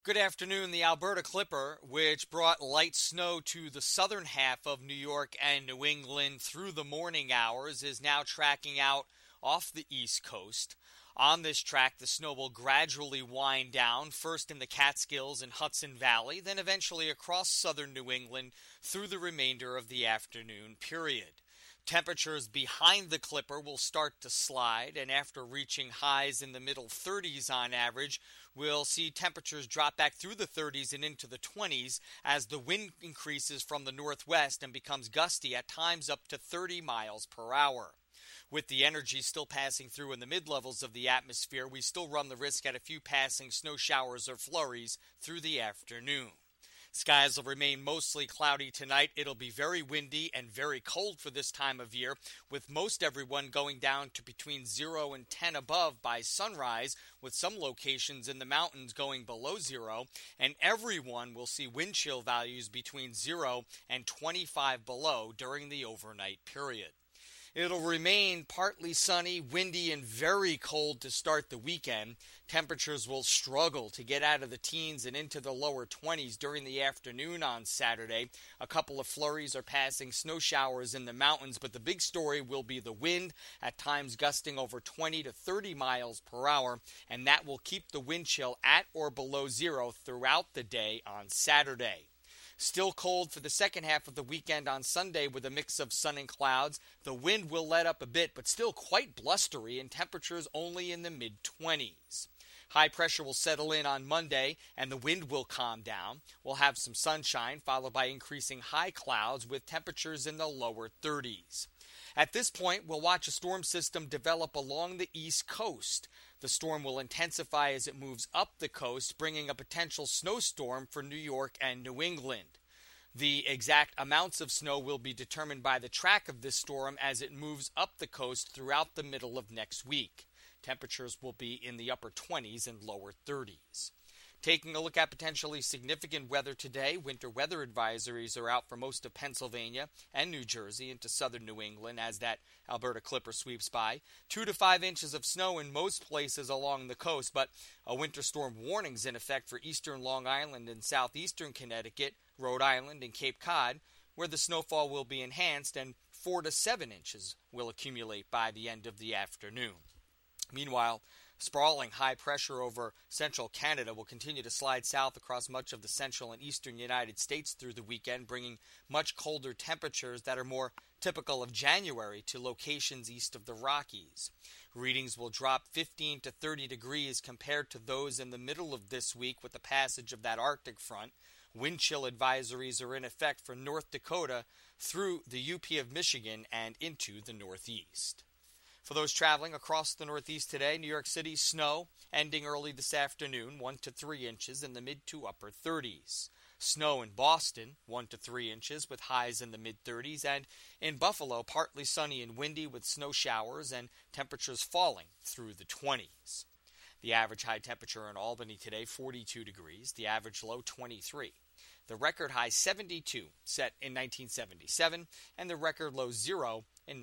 Good afternoon. The Alberta Clipper, which brought light snow to the southern half of New York and New England through the morning hours, is now tracking out off the East Coast. On this track, the snow will gradually wind down, first in the Catskills and Hudson Valley, then eventually across southern New England through the remainder of the afternoon period. Temperatures behind the Clipper will start to slide, and after reaching highs in the middle 30s on average, we'll see temperatures drop back through the 30s and into the 20s as the wind increases from the northwest and becomes gusty at times up to 30 miles per hour. With the energy still passing through in the mid-levels of the atmosphere, we still run the risk at a few passing snow showers or flurries through the afternoon. Skies will remain mostly cloudy tonight. It'll be very windy and very cold for this time of year, with most everyone going down to between 0 and 10 above by sunrise, with some locations in the mountains going below 0, and everyone will see wind chill values between 0 and 25 below during the overnight period. It'll remain partly sunny, windy, and very cold to start the weekend. Temperatures will struggle to get out of the teens and into the lower 20s during the afternoon on Saturday. A couple of flurries are passing snow showers in the mountains, but the big story will be the wind, at times gusting over 20 to 30 miles per hour, and that will keep the wind chill at or below 0 throughout the day on Saturday. Still cold for the second half of the weekend on Sunday with a mix of sun and clouds. The wind will let up a bit, but still quite blustery, and temperatures only in the mid-20s. High pressure will settle in on Monday, and the wind will calm down. We'll have some sunshine, followed by increasing high clouds with temperatures in the lower 30s. At this point, we'll watch a storm system develop along the east coast. The storm will intensify as it moves up the coast, bringing a potential snowstorm for New York and New England. The exact amounts of snow will be determined by the track of this storm as it moves up the coast throughout the middle of next week. Temperatures will be in the upper 20s and lower 30s. Taking a look at potentially significant weather today, winter weather advisories are out for most of Pennsylvania and New Jersey into southern New England as that Alberta Clipper sweeps by. 2 to 5 inches of snow in most places along the coast, but a winter storm warning is in effect for eastern Long Island and southeastern Connecticut, Rhode Island, and Cape Cod, where the snowfall will be enhanced and 4 to 7 inches will accumulate by the end of the afternoon. Meanwhile, sprawling high pressure over central Canada will continue to slide south across much of the central and eastern United States through the weekend, bringing much colder temperatures that are more typical of January to locations east of the Rockies. Readings will drop 15 to 30 degrees compared to those in the middle of this week with the passage of that Arctic front. Wind chill advisories are in effect for North Dakota through the UP of Michigan and into the Northeast. For those traveling across the Northeast today, New York City snow ending early this afternoon, 1 to 3 inches in the mid to upper 30s. Snow in Boston, 1 to 3 inches with highs in the mid-30s. And in Buffalo, partly sunny and windy with snow showers and temperatures falling through the 20s. The average high temperature in Albany today, 42 degrees. The average low, 23. The record high, 72, set in 1977. And the record low, 0 in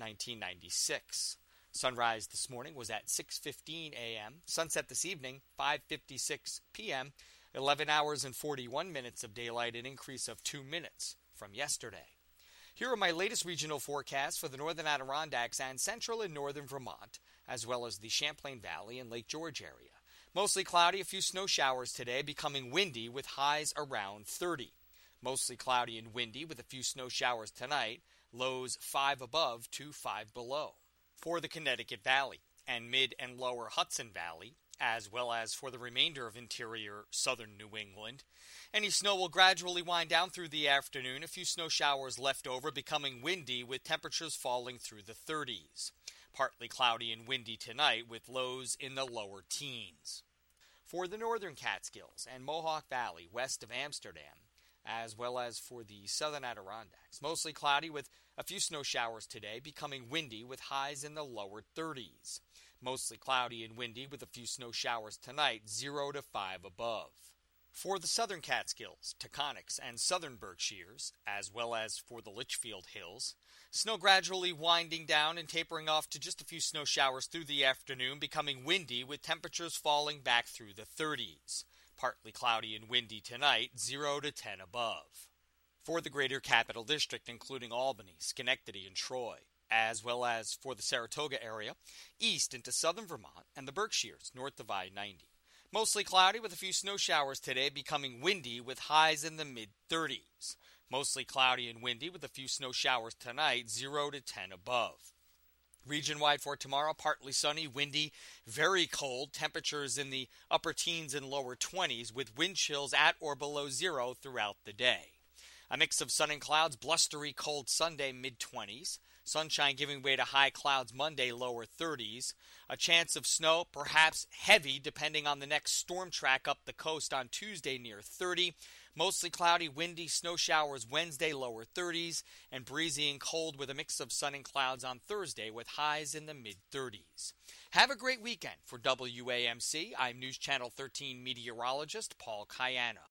1996. Sunrise this morning was at 6:15 a.m. Sunset this evening, 5:56 p.m. 11 hours and 41 minutes of daylight, an increase of 2 minutes from yesterday. Here are my latest regional forecasts for the northern Adirondacks and central and northern Vermont, as well as the Champlain Valley and Lake George area. Mostly cloudy, a few snow showers today, becoming windy with highs around 30. Mostly cloudy and windy with a few snow showers tonight, lows 5 above to 5 below. For the Connecticut Valley and mid and lower Hudson Valley, as well as for the remainder of interior southern New England, any snow will gradually wind down through the afternoon, a few snow showers left over, becoming windy with temperatures falling through the 30s. Partly cloudy and windy tonight with lows in the lower teens. For the northern Catskills and Mohawk Valley west of Amsterdam, as well as for the southern Adirondacks, mostly cloudy with a few snow showers today, becoming windy with highs in the lower 30s. Mostly cloudy and windy with a few snow showers tonight, 0 to 5 above. For the southern Catskills, Taconics, and southern Berkshires, as well as for the Litchfield Hills, snow gradually winding down and tapering off to just a few snow showers through the afternoon, becoming windy with temperatures falling back through the 30s. partly cloudy and windy tonight, 0 to 10 above. For the greater capital district, including Albany, Schenectady, and Troy, as well as for the Saratoga area, east into southern Vermont, and the Berkshires, north of I-90. Mostly cloudy with a few snow showers today, becoming windy with highs in the mid-30s. Mostly cloudy and windy with a few snow showers tonight, 0 to 10 above. Region-wide for tomorrow, partly sunny, windy, very cold, temperatures in the upper teens and lower 20s with wind chills at or below 0 throughout the day. A mix of sun and clouds, blustery cold Sunday, mid-20s. Sunshine giving way to high clouds Monday, lower 30s. A chance of snow, perhaps heavy, depending on the next storm track up the coast on Tuesday, near 30. Mostly cloudy, windy, snow showers Wednesday, lower 30s. And breezy and cold with a mix of sun and clouds on Thursday with highs in the mid-30s. Have a great weekend. For WAMC, I'm News Channel 13 meteorologist Paul Cayano.